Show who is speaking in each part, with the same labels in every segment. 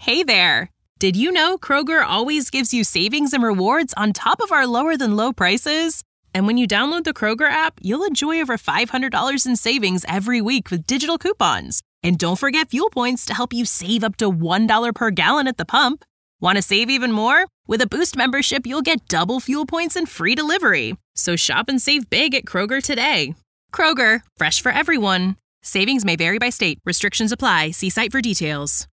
Speaker 1: Hey there! Did you know Kroger always gives you savings and rewards on top of our lower-than-low prices? And when you download the Kroger app, you'll enjoy over $500 in savings every week with digital coupons. And don't forget fuel points to help you save up to $1 per gallon at the pump. Want to save even more? With a Boost membership, you'll get double fuel points and free delivery. So shop and save big at Kroger today. Kroger, fresh for everyone. Savings may vary by state. Restrictions apply. See site for details.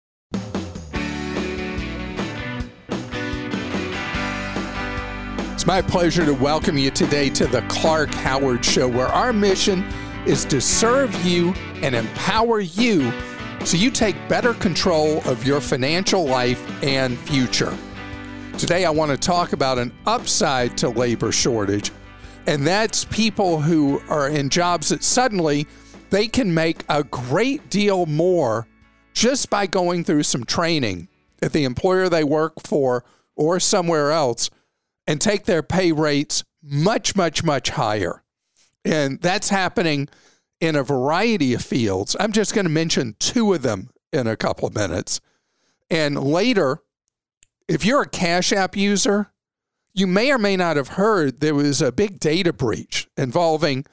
Speaker 2: It's my pleasure to welcome you today to the Clark Howard Show, where our mission is to serve you and empower you so you take better control of your financial life and future. Today, I want to talk about an upside to labor shortage, and that's people who are in jobs that suddenly they can make a great deal more just by going through some training at the employer they work for or somewhere else, and take their pay rates much, much, much higher. And that's happening in a variety of fields. I'm just going to mention two of them in a couple of minutes. And later, if you're a Cash App user, you may or may not have heard there was a big data breach involving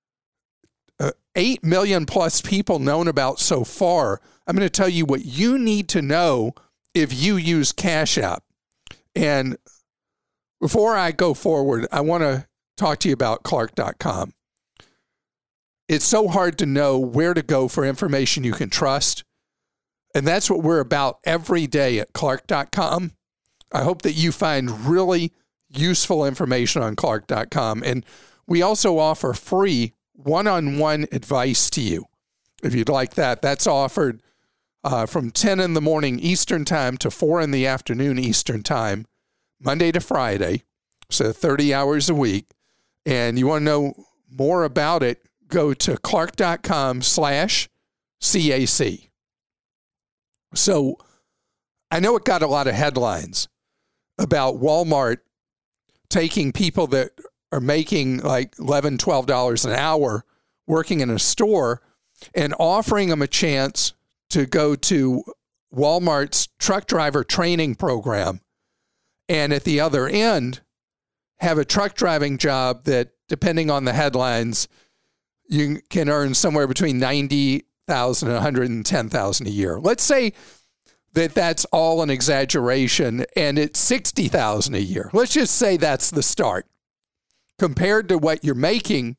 Speaker 2: 8 million plus people known about so far. I'm going to tell you what you need to know if you use Cash App. And before I go forward, I want to talk to you about Clark.com. It's so hard to know where to go for information you can trust. And that's what we're about every day at Clark.com. I hope that you find really useful information on Clark.com. And we also offer free one-on-one advice to you. If you'd like that, that's offered from 10 in the morning Eastern Time to 4 in the afternoon Eastern Time, Monday to Friday, so 30 hours a week. And you want to know more about it, go to clark.com/CAC. So I know it got a lot of headlines about Walmart taking people that are making like $11, $12 an hour working in a store and offering them a chance to go to Walmart's truck driver training program. And at the other end, have a truck driving job that, depending on the headlines, you can earn somewhere between $90,000 and $110,000 a year. Let's say that that's all an exaggeration and it's $60,000 a year. Let's just say that's the start. Compared to what you're making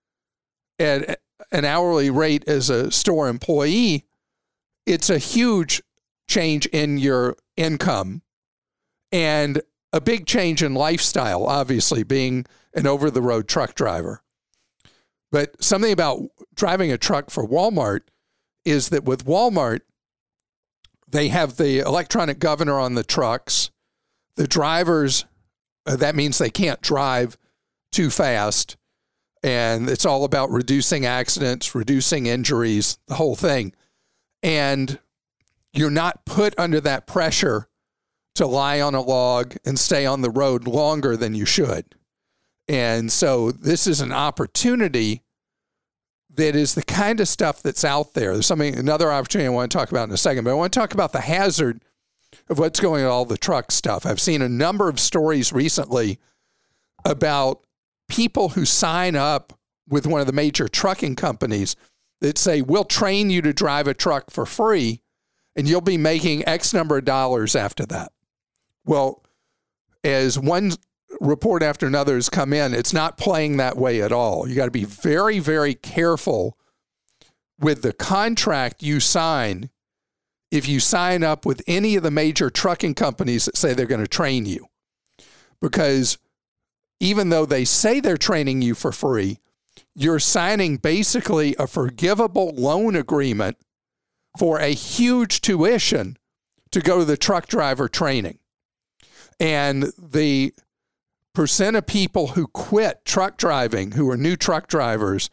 Speaker 2: at an hourly rate as a store employee, it's a huge change in your income. And a big change in lifestyle, obviously, being an over-the-road truck driver. But something about driving a truck for Walmart is that with Walmart, they have the electronic governor on the trucks. The drivers, that means they can't drive too fast. And it's all about reducing accidents, reducing injuries, the whole thing. And you're not put under that pressure to lie on a log and stay on the road longer than you should. And so this is an opportunity that is the kind of stuff that's out there. There's another opportunity I want to talk about in a second, but I want to talk about the hazard of what's going on with all the truck stuff. I've seen a number of stories recently about people who sign up with one of the major trucking companies that say, we'll train you to drive a truck for free and you'll be making X number of dollars after that. Well, as one report after another has come in, it's not playing that way at all. You got to be very, very careful with the contract you sign if you sign up with any of the major trucking companies that say they're going to train you. Because even though they say they're training you for free, you're signing basically a forgivable loan agreement for a huge tuition to go to the truck driver training. And the percent of people who quit truck driving, who are new truck drivers,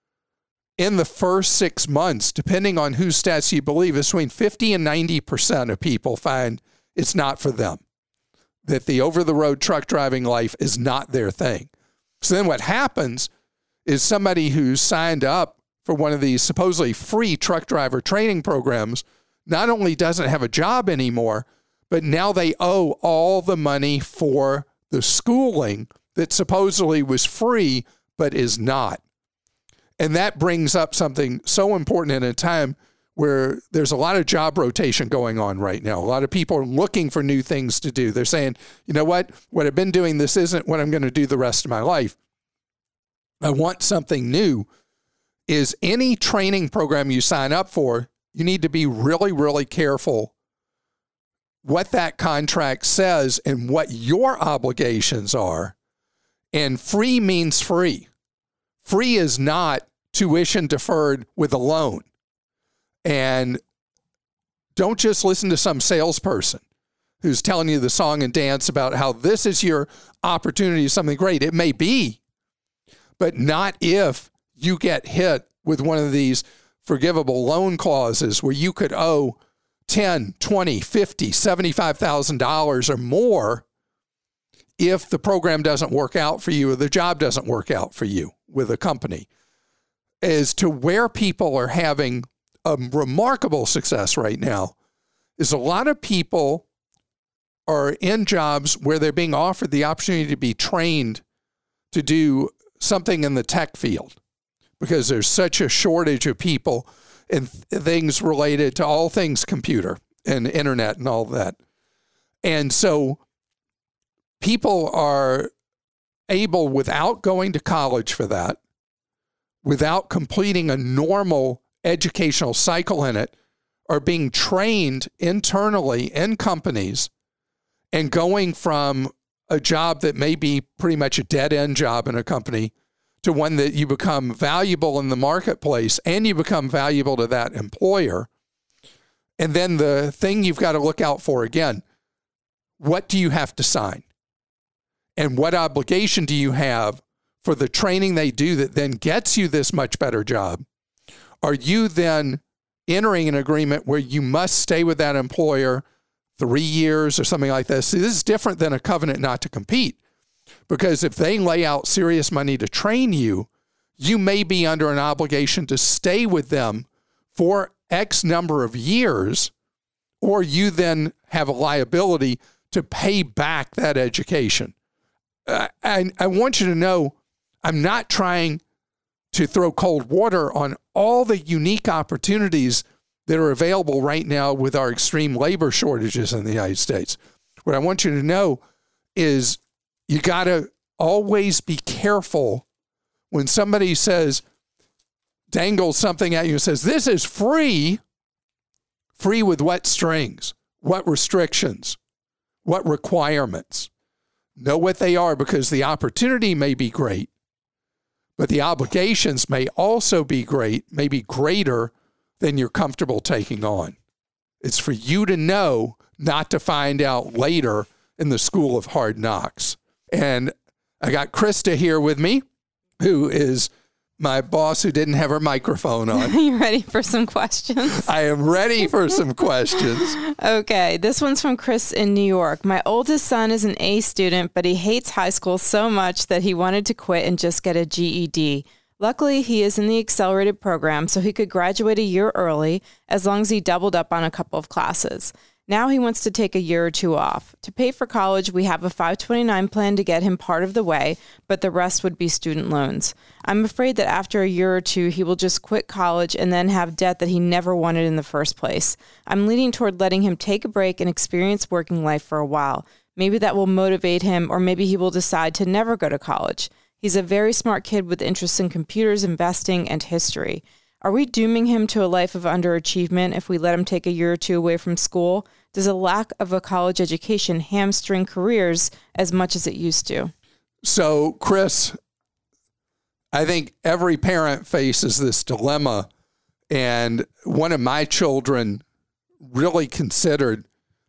Speaker 2: in the first 6 months, depending on whose stats you believe, is between 50 and 90% of people find it's not for them, that the over-the-road truck driving life is not their thing. So then what happens is somebody who's signed up for one of these supposedly free truck driver training programs not only doesn't have a job anymore, but now they owe all the money for the schooling that supposedly was free, but is not. And that brings up something so important in a time where there's a lot of job rotation going on right now. A lot of people are looking for new things to do. They're saying, you know what I've been doing, this isn't what I'm going to do the rest of my life. I want something new. Is any training program you sign up for, you need to be really, really careful what that contract says and what your obligations are. And free means free. Free is not tuition deferred with a loan. And don't just listen to some salesperson who's telling you the song and dance about how this is your opportunity, something great. It may be, but not if you get hit with one of these forgivable loan clauses where you could owe $10, $20, $50, $75,000 or more if the program doesn't work out for you or the job doesn't work out for you with a company. As to where people are having a remarkable success right now is a lot of people are in jobs where they're being offered the opportunity to be trained to do something in the tech field because there's such a shortage of people and things related to all things computer and internet and all that. And so people are able, without going to college for that, without completing a normal educational cycle in it, are being trained internally in companies and going from a job that may be pretty much a dead-end job in a company to one that you become valuable in the marketplace and you become valuable to that employer. And then the thing you've got to look out for again, what do you have to sign? And what obligation do you have for the training they do that then gets you this much better job? Are you then entering an agreement where you must stay with that employer 3 years or something like this? See, this is different than a covenant not to compete, because if they lay out serious money to train you, you may be under an obligation to stay with them for X number of years, or you then have a liability to pay back that education. I want you to know, I'm not trying to throw cold water on all the unique opportunities that are available right now with our extreme labor shortages in the United States. What I want you to know is you got to always be careful when somebody dangles something at you and says, this is free. Free with what strings? What restrictions? What requirements? Know what they are, because the opportunity may be great, but the obligations may also be great, maybe greater than you're comfortable taking on. It's for you to know, not to find out later in the school of hard knocks. And I got Krista here with me, who is my boss who didn't have her microphone on.
Speaker 3: You ready for some questions?
Speaker 2: I am ready for some questions.
Speaker 3: Okay, this one's from Chris in New York. My oldest son is an A student, but he hates high school so much that he wanted to quit and just get a GED. Luckily, he is in the accelerated program, so he could graduate a year early as long as he doubled up on a couple of classes. Now he wants to take a year or two off. To pay for college, we have a 529 plan to get him part of the way, but the rest would be student loans. I'm afraid that after a year or two, he will just quit college and then have debt that he never wanted in the first place. I'm leaning toward letting him take a break and experience working life for a while. Maybe that will motivate him, or maybe he will decide to never go to college. He's a very smart kid with interests in computers, investing, and history. Are we dooming him to a life of underachievement if we let him take a year or two away from school? Does a lack of a college education hamstring careers as much as it used to?
Speaker 2: So, Chris, I think every parent faces this dilemma. And one of my children really considered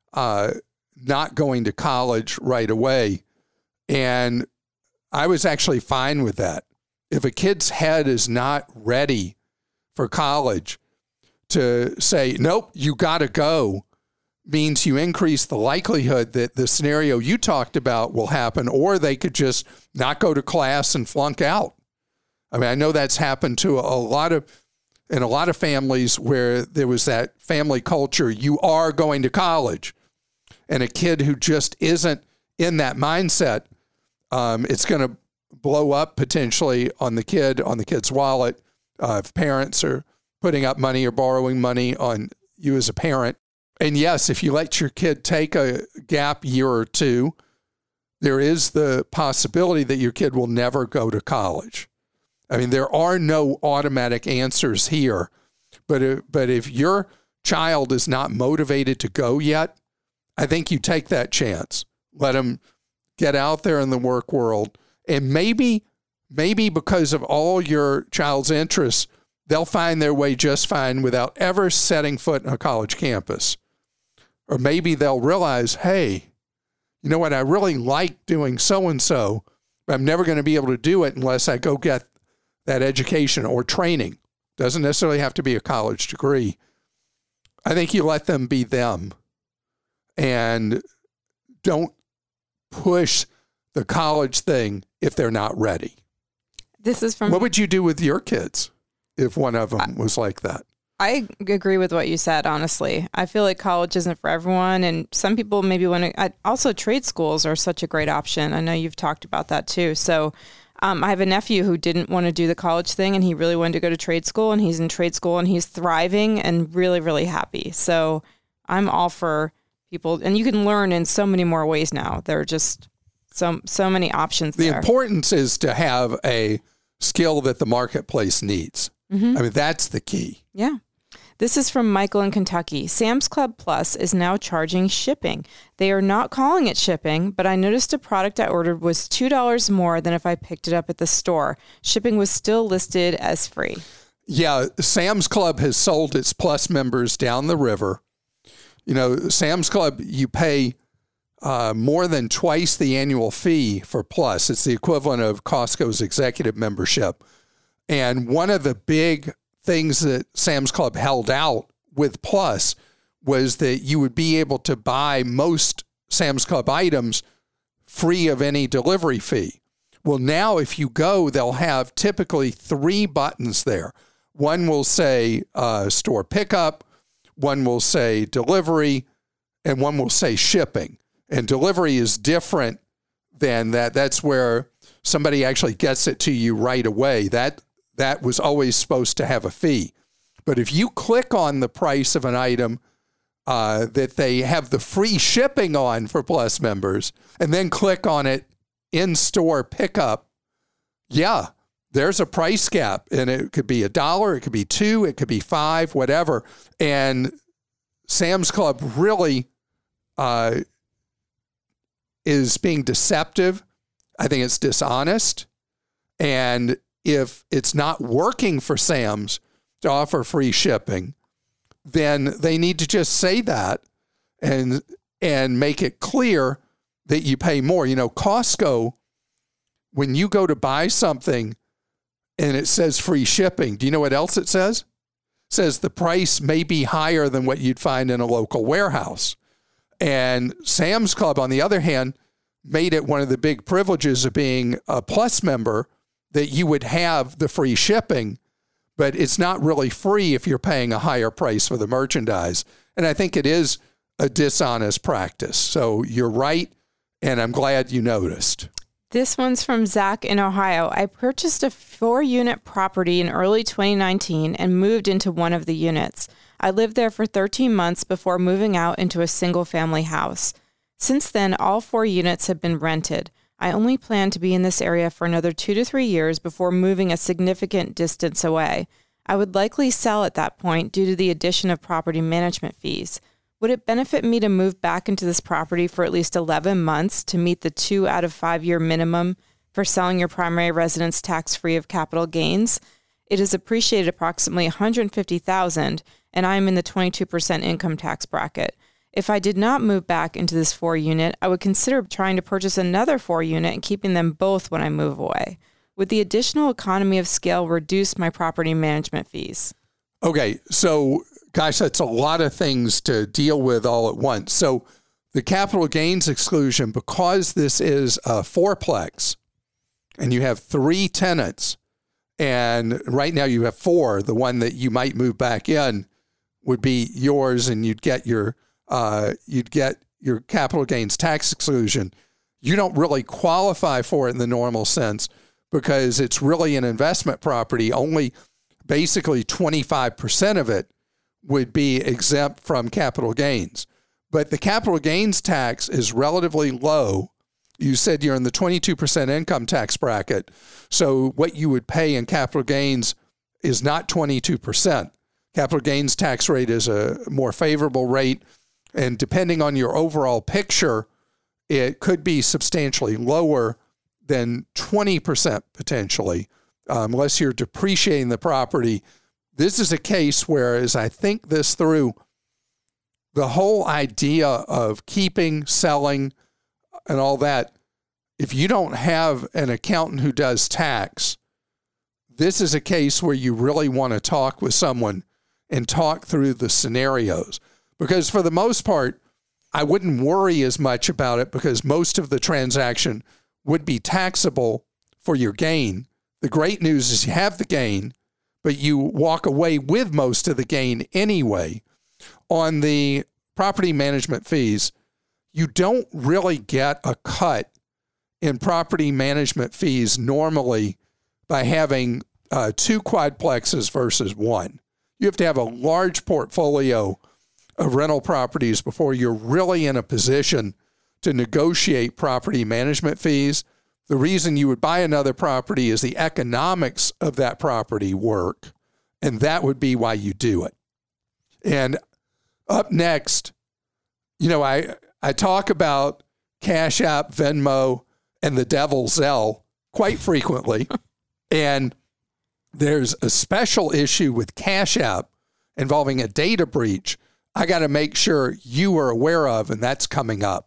Speaker 2: not going to college right away. And I was actually fine with that. If a kid's head is not ready for college, to say, nope, you got to go, means you increase the likelihood that the scenario you talked about will happen, or they could just not go to class and flunk out. I mean, I know that's happened to a lot of in a lot of families where there was that family culture, you are going to college. And a kid who just isn't in that mindset, it's going to blow up potentially on the kid's wallet if parents are putting up money or borrowing money on you as a parent. And yes, if you let your kid take a gap year or two, there is the possibility that your kid will never go to college. I mean, there are no automatic answers here, but if your child is not motivated to go yet, I think you take that chance. Let them get out there in the work world, and maybe because of all your child's interests, they'll find their way just fine without ever setting foot on a college campus. Or maybe they'll realize, hey, you know what, I really like doing so-and-so, but I'm never going to be able to do it unless I go get that education or training. Doesn't necessarily have to be a college degree. I think you let them be them and don't push the college thing if they're not ready.
Speaker 3: This is from...
Speaker 2: What would you do with your kids if one of them was like that?
Speaker 3: I agree with what you said, honestly. I feel like college isn't for everyone, and some people maybe want to... Also, trade schools are such a great option. I know you've talked about that too. So I have a nephew who didn't want to do the college thing, and he really wanted to go to trade school, and he's in trade school, and he's thriving and really, really happy. So I'm all for people, and you can learn in so many more ways now. There are just so many options there.
Speaker 2: The importance is to have a skill that the marketplace needs. Mm-hmm. I mean, that's the key.
Speaker 3: Yeah. This is from Michael in Kentucky. Sam's Club Plus is now charging shipping. They are not calling it shipping, but I noticed a product I ordered was $2 more than if I picked it up at the store. Shipping was still listed as free.
Speaker 2: Yeah, Sam's Club has sold its Plus members down the river. You know, Sam's Club, you pay more than twice the annual fee for Plus. It's the equivalent of Costco's executive membership. And one of the big things that Sam's Club held out with Plus was that you would be able to buy most Sam's Club items free of any delivery fee. Well, now if you go, they'll have typically 3 buttons there. One will say store pickup, one will say delivery, and one will say shipping. And delivery is different than that. That's where somebody actually gets it to you right away. That was always supposed to have a fee. But if you click on the price of an item that they have the free shipping on for Plus members, and then click on it in-store pickup, yeah, there's a price gap. And it could be $1, it could be $2, it could be $5, whatever. And Sam's Club really is being deceptive. I think it's dishonest. And if it's not working for Sam's to offer free shipping, then they need to just say that and make it clear that you pay more. You know, Costco, when you go to buy something and it says free shipping, do you know what else it says? It says the price may be higher than what you'd find in a local warehouse. And Sam's Club, on the other hand, made it one of the big privileges of being a Plus member that you would have the free shipping, but it's not really free if you're paying a higher price for the merchandise. And I think it is a dishonest practice. So you're right, and I'm glad you noticed.
Speaker 3: This one's from Zach in Ohio. I purchased a 4-unit property in early 2019 and moved into one of the units. I lived there for 13 months before moving out into a single-family house. Since then, all 4 units have been rented. I only plan to be in this area for another 2 to 3 years before moving a significant distance away. I would likely sell at that point due to the addition of property management fees. Would it benefit me to move back into this property for at least 11 months to meet the 2 out of 5 year minimum for selling your primary residence tax-free of capital gains? It is appreciated approximately $150,000, and I am in the 22% income tax bracket. If I did not move back into this 4-unit, I would consider trying to purchase another 4-unit and keeping them both when I move away. Would the additional economy of scale reduce my property management fees?
Speaker 2: Okay, so gosh, that's a lot of things to deal with all at once. So the capital gains exclusion, because this is a fourplex and you have 3 tenants And right now you have 4. The one that you might move back in would be yours, and you'd get your capital gains tax exclusion. You don't really qualify for it in the normal sense because it's really an investment property. Only basically 25% of it would be exempt from capital gains. But the capital gains tax is relatively low. You said you're in the 22% income tax bracket. So what you would pay in capital gains is not 22%. Capital gains tax rate is a more favorable rate. And depending on your overall picture, it could be substantially lower than 20% potentially, unless you're depreciating the property. This is a case where, as I think this through, the whole idea of keeping, selling, and all that, if you don't have an accountant who does tax, this is a case where you really want to talk with someone and talk through the scenarios. Because for the most part, I wouldn't worry as much about it because most of the transaction would be taxable for your gain. The great news is you have the gain, but you walk away with most of the gain anyway. On the property management fees, you don't really get a cut in property management fees normally by having 2 quadplexes versus 1. You have to have a large portfolio of rental properties before you're really in a position to negotiate property management fees. The reason you would buy another property is the economics of that property work, and that would be why you do it. And up next, I talk about Cash App, Venmo, and the Devil Zelle quite frequently. And there's a special issue with Cash App involving a data breach I got to make sure you are aware of, and that's coming up.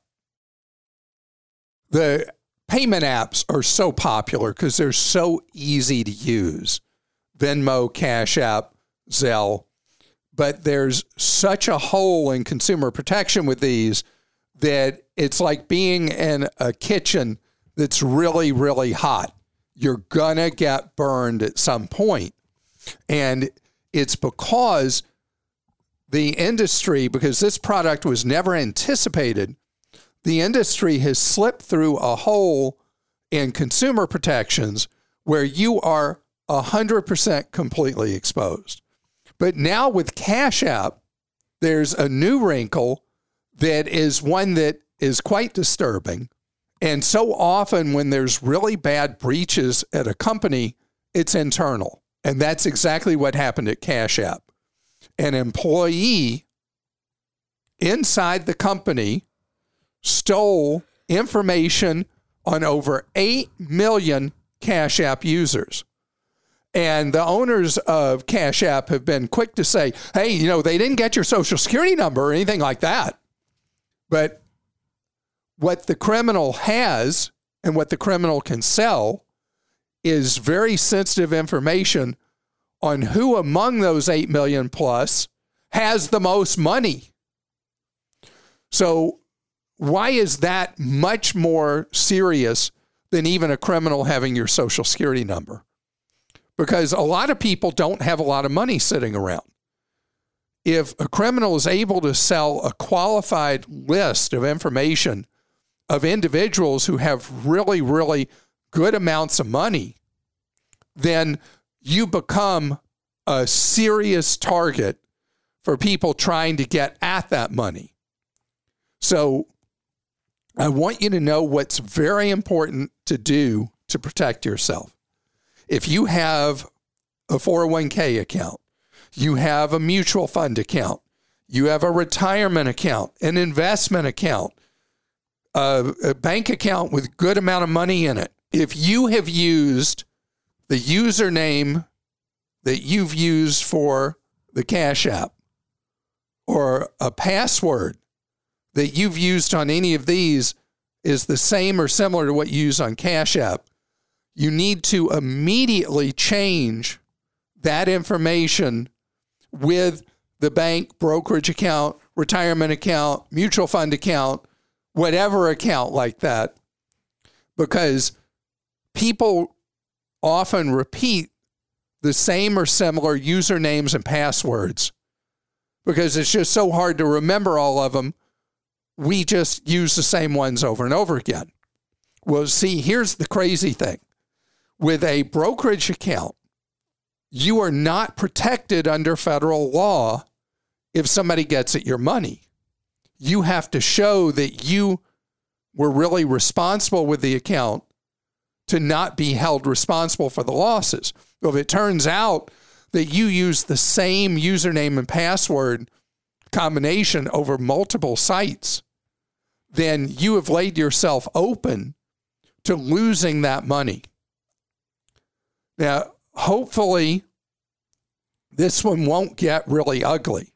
Speaker 2: The payment apps are so popular because they're so easy to use. Venmo, Cash App, Zelle. But there's such a hole in consumer protection with these that it's like being in a kitchen that's really, really hot. You're going to get burned at some point. And it's because the industry, because this product was never anticipated, the industry has slipped through a hole in consumer protections where you are 100% completely exposed. But now with Cash App, there's a new wrinkle that is one that is quite disturbing. And so often when there's really bad breaches at a company, it's internal. And that's exactly what happened at Cash App. An employee inside the company stole information on over 8 million Cash App users. And the owners of Cash App have been quick to say, hey, they didn't get your social security number or anything like that. But what the criminal has and what the criminal can sell is very sensitive information on who among those 8 million plus has the most money. So why is that much more serious than even a criminal having your social security number? Because a lot of people don't have a lot of money sitting around. If a criminal is able to sell a qualified list of information of individuals who have really, really good amounts of money, then you become a serious target for people trying to get at that money. So I want you to know what's very important to do to protect yourself. If you have a 401k account, you have a mutual fund account, you have a retirement account, an investment account, a bank account with good amount of money in it, if you have used the username that you've used for the Cash App or a password that you've used on any of these is the same or similar to what you use on Cash App, you need to immediately change that information with the bank, brokerage account, retirement account, mutual fund account, whatever account like that, because people often repeat the same or similar usernames and passwords because it's just so hard to remember all of them. We just use the same ones over and over again. Well, see, here's the crazy thing. With a brokerage account, you are not protected under federal law if somebody gets at your money. You have to show that you were really responsible with the account to not be held responsible for the losses. Well, if it turns out that you use the same username and password combination over multiple sites, then you have laid yourself open to losing that money. Now, hopefully, this one won't get really ugly.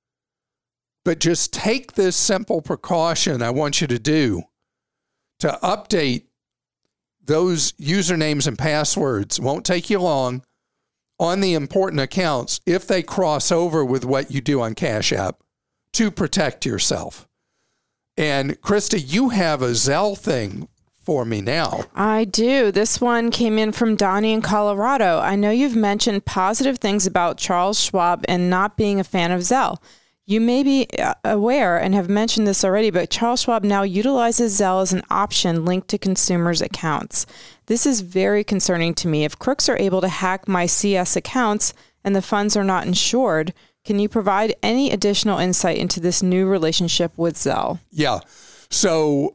Speaker 2: But just take this simple precaution I want you to do to update those usernames and passwords. It won't take you long on the important accounts if they cross over with what you do on Cash App to protect yourself. And Krista, you have a Zelle thing for me now.
Speaker 3: I do. This one came in from Donnie in Colorado. I know you've mentioned positive things about Charles Schwab and not being a fan of Zelle. You may be aware and have mentioned this already, but Charles Schwab now utilizes Zelle as an option linked to consumers' accounts. This is very concerning to me. If crooks are able to hack my CS accounts and the funds are not insured, can you provide any additional insight into this new relationship with Zelle?
Speaker 2: Yeah. So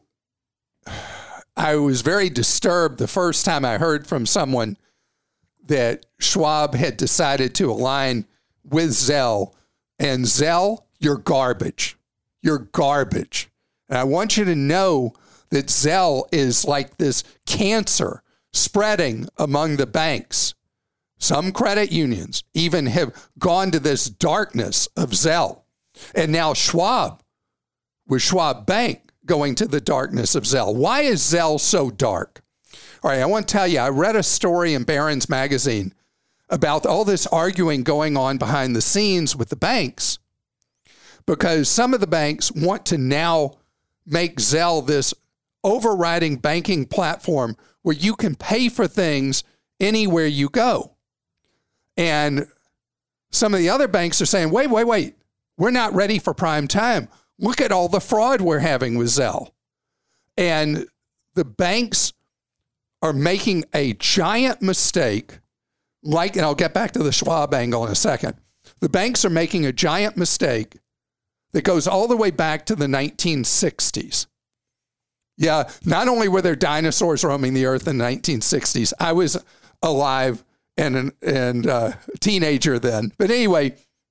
Speaker 2: I was very disturbed the first time I heard from someone that Schwab had decided to align with Zelle. And Zelle, you're garbage. You're garbage. And I want you to know that Zelle is like this cancer spreading among the banks. Some credit unions even have gone to this darkness of Zelle. And now Schwab, with Schwab Bank, going to the darkness of Zelle. Why is Zelle so dark? All right, I want to tell you, I read a story in Barron's Magazine about all this arguing going on behind the scenes with the banks, because some of the banks want to now make Zelle this overriding banking platform where you can pay for things anywhere you go. And some of the other banks are saying, wait, we're not ready for prime time. Look at all the fraud we're having with Zelle. And the banks are making a giant mistake, and I'll get back to the Schwab angle in a second. The banks are making a giant mistake that goes all the way back to the 1960s. Yeah, not only were there dinosaurs roaming the earth in the 1960s, I was alive and a teenager then. But anyway,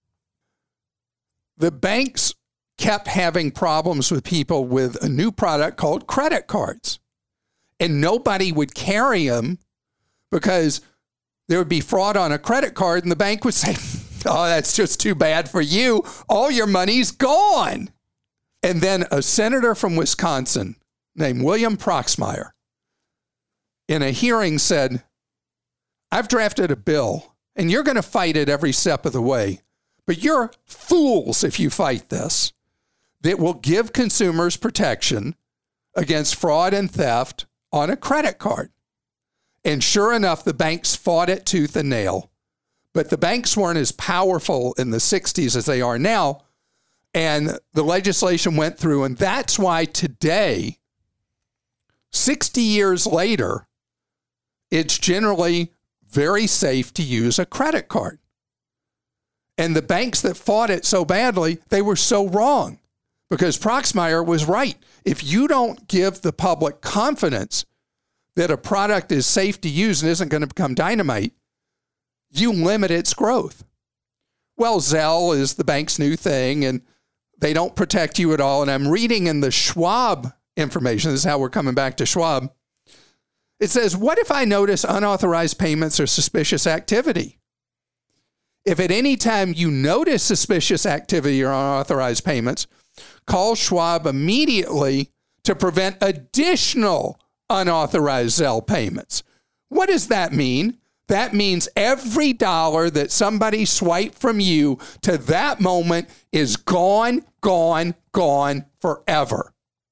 Speaker 2: the banks kept having problems with people with a new product called credit cards. And nobody would carry them because there would be fraud on a credit card, and the bank would say, oh, that's just too bad for you. All your money's gone. And then a senator from Wisconsin named William Proxmire in a hearing said, I've drafted a bill, and you're going to fight it every step of the way, but you're fools if you fight this, that will give consumers protection against fraud and theft on a credit card. And sure enough, the banks fought it tooth and nail. But the banks weren't as powerful in the 60s as they are now. And the legislation went through. And that's why today, 60 years later, it's generally very safe to use a credit card. And the banks that fought it so badly, they were so wrong. Because Proxmire was right. If you don't give the public confidence that a product is safe to use and isn't going to become dynamite, you limit its growth. Well, Zelle is the bank's new thing, and they don't protect you at all. And I'm reading in the Schwab information. This is how we're coming back to Schwab. It says, what if I notice unauthorized payments or suspicious activity? If at any time you notice suspicious activity or unauthorized payments, call Schwab immediately to prevent additional unauthorized Zelle payments. What does that mean? That means every dollar that somebody swiped from you to that moment is gone forever.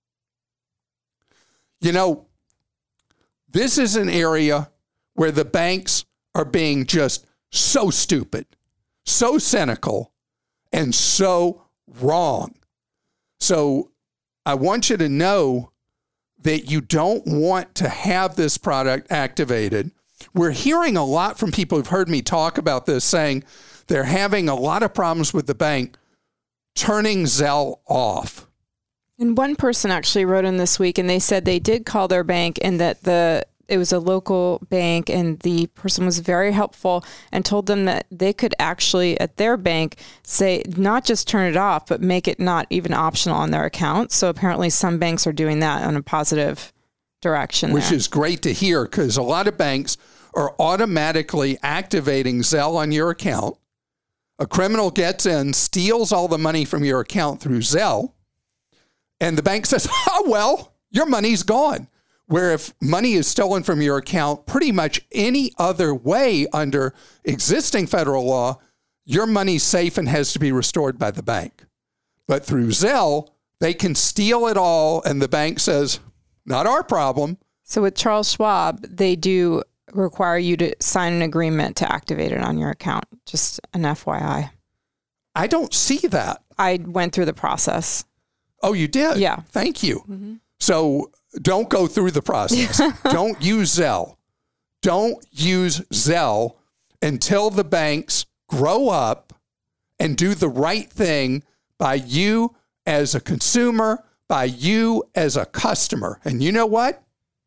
Speaker 2: You know, this is an area where the banks are being just so stupid, so cynical, and so wrong. So I want you to know that you don't want to have this product activated. We're hearing a lot from people who've heard me talk about this, saying they're having a lot of problems with the bank turning Zelle off.
Speaker 3: And one person actually wrote in this week, and they said they did call their bank and that it was a local bank, and the person was very helpful and told them that they could actually, at their bank, say not just turn it off, but make it not even optional on their account. So apparently some banks are doing that in a positive direction.
Speaker 2: Which is great to hear, because a lot of banks are automatically activating Zelle on your account. A criminal gets in, steals all the money from your account through Zelle, and the bank says, oh, well, your money's gone. Where if money is stolen from your account, pretty much any other way under existing federal law, your money's safe and has to be restored by the bank. But through Zelle, they can steal it all, and the bank says, not our problem.
Speaker 3: So with Charles Schwab, they do require you to sign an agreement to activate it on your account. Just an FYI.
Speaker 2: I don't see that.
Speaker 3: I went through the process.
Speaker 2: Oh, you did?
Speaker 3: Yeah.
Speaker 2: Thank you.
Speaker 3: Mm-hmm.
Speaker 2: So don't go through the process. Don't use Zelle. Don't use Zelle until the banks grow up and do the right thing by you as a consumer, by you as a customer. And you know what?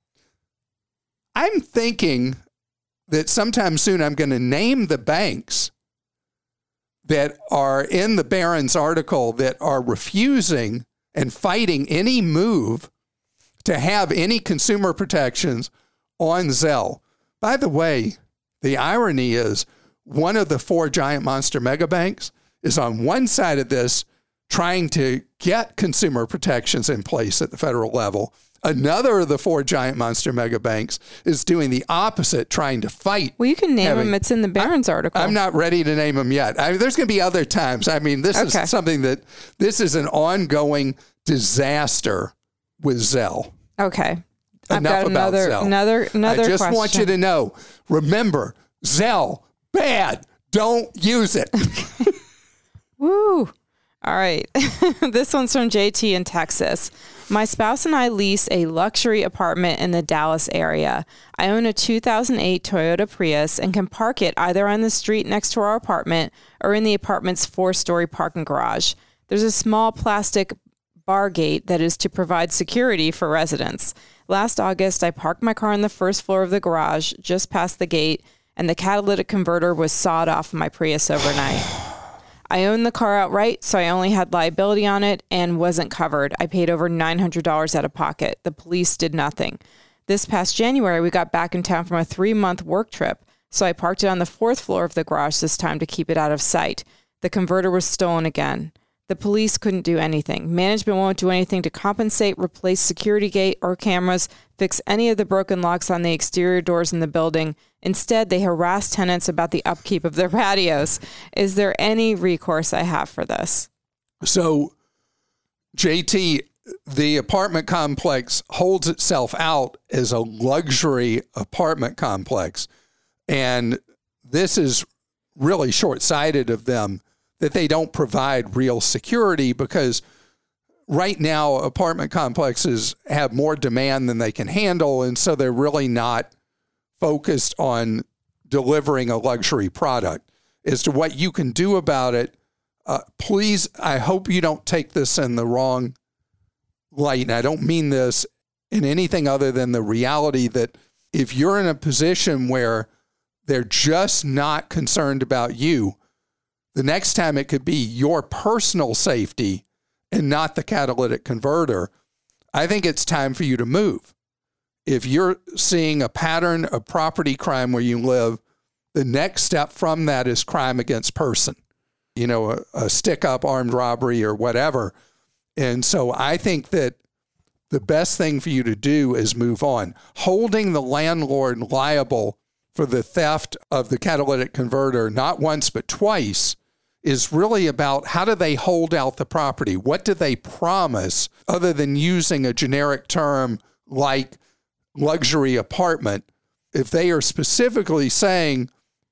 Speaker 2: I'm thinking that sometime soon I'm going to name the banks that are in the Barron's article that are refusing and fighting any move to have any consumer protections on Zelle. By the way, the irony is one of the four giant monster mega banks is on one side of this trying to get consumer protections in place at the federal level. Another of the four giant monster mega banks is doing the opposite, trying to fight.
Speaker 3: Well, you can name them. It's in the Barron's article.
Speaker 2: I'm not ready to name them yet. There's going to be other times. This is something this is an ongoing disaster with Zelle.
Speaker 3: Okay.
Speaker 2: Enough about Zelle.
Speaker 3: Another
Speaker 2: I just
Speaker 3: question.
Speaker 2: want you to know, remember, Zelle, bad. Don't use it.
Speaker 3: Woo. All right. This one's from JT in Texas. My spouse and I lease a luxury apartment in the Dallas area. I own a 2008 Toyota Prius and can park it either on the street next to our apartment or in the apartment's 4-story parking garage. There's a small plastic bar gate that is to provide security for residents. Last August, I parked my car on the first floor of the garage just past the gate, and the catalytic converter was sawed off my Prius overnight. I owned the car outright, so I only had liability on it and wasn't covered. I paid over $900 out of pocket. The police did nothing. This past January, we got back in town from a 3-month work trip, so I parked it on the 4th floor of the garage this time to keep it out of sight. The converter was stolen again. The police couldn't do anything. Management won't do anything to compensate, replace security gate or cameras, fix any of the broken locks on the exterior doors in the building. Instead, they harass tenants about the upkeep of their patios. Is there any recourse I have for this?
Speaker 2: So, JT, the apartment complex holds itself out as a luxury apartment complex. And this is really short-sighted of them that they don't provide real security, because right now apartment complexes have more demand than they can handle. And so they're really not focused on delivering a luxury product. As to what you can do about it, please, I hope you don't take this in the wrong light. And I don't mean this in anything other than the reality that if you're in a position where they're just not concerned about you, the next time it could be your personal safety and not the catalytic converter. I think it's time for you to move. If you're seeing a pattern of property crime where you live, the next step from that is crime against person, a stick-up armed robbery or whatever. And so I think that the best thing for you to do is move on. Holding the landlord liable for the theft of the catalytic converter, not once but twice, is really about how do they hold out the property? What do they promise other than using a generic term like luxury apartment? If they are specifically saying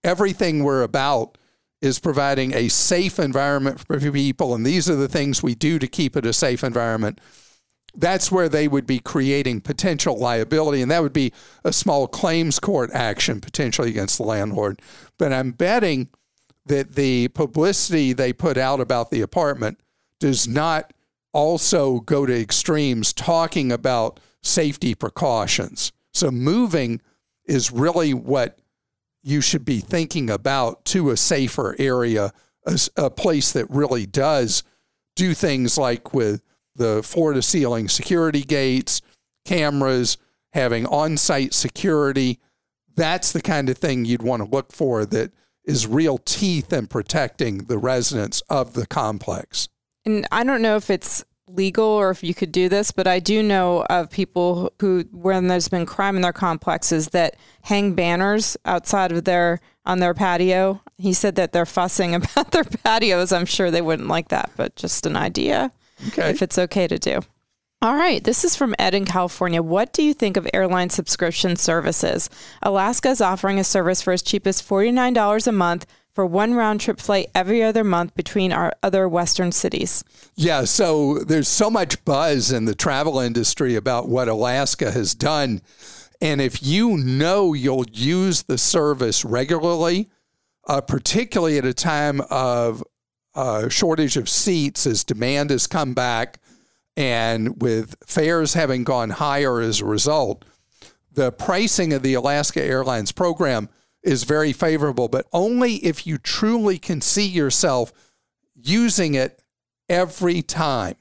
Speaker 2: everything we're about is providing a safe environment for people, and these are the things we do to keep it a safe environment, that's where they would be creating potential liability, and that would be a small claims court action potentially against the landlord. But I'm betting that the publicity they put out about the apartment does not also go to extremes talking about safety precautions. So moving is really what you should be thinking about to a safer area, a place that really does do things like with the floor-to-ceiling security gates, cameras, having on-site security. That's the kind of thing you'd want to look for that is real teeth in protecting the residents of the complex.
Speaker 3: And I don't know if it's legal or if you could do this, but I do know of people who, when there's been crime in their complexes, that hang banners outside of on their patio. He said that they're fussing about their patios. I'm sure they wouldn't like that, but just an idea. Okay. If it's okay to do. All right. This is from Ed in California. What do you think of airline subscription services? Alaska is offering a service for as cheap as $49 a month for one round-trip flight every other month between our other Western cities. Yeah,
Speaker 2: so there's so much buzz in the travel industry about what Alaska has done. And if you know you'll use the service regularly, particularly at a time of shortage of seats as demand has come back and with fares having gone higher as a result, the pricing of the Alaska Airlines program is very favorable, but only if you truly can see yourself using it every time.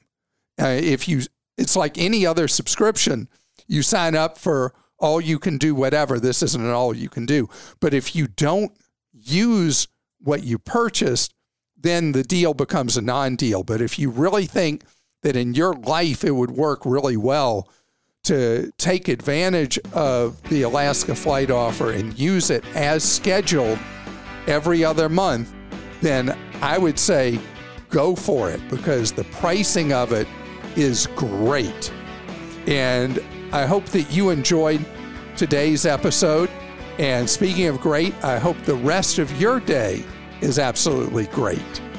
Speaker 2: It's like any other subscription. You sign up for all you can do, whatever. This isn't an all you can do. But if you don't use what you purchased, then the deal becomes a non-deal. But if you really think that in your life it would work really well to take advantage of the Alaska flight offer and use it as scheduled every other month, then I would say go for it because the pricing of it is great. And I hope that you enjoyed today's episode. And speaking of great, I hope the rest of your day is absolutely great.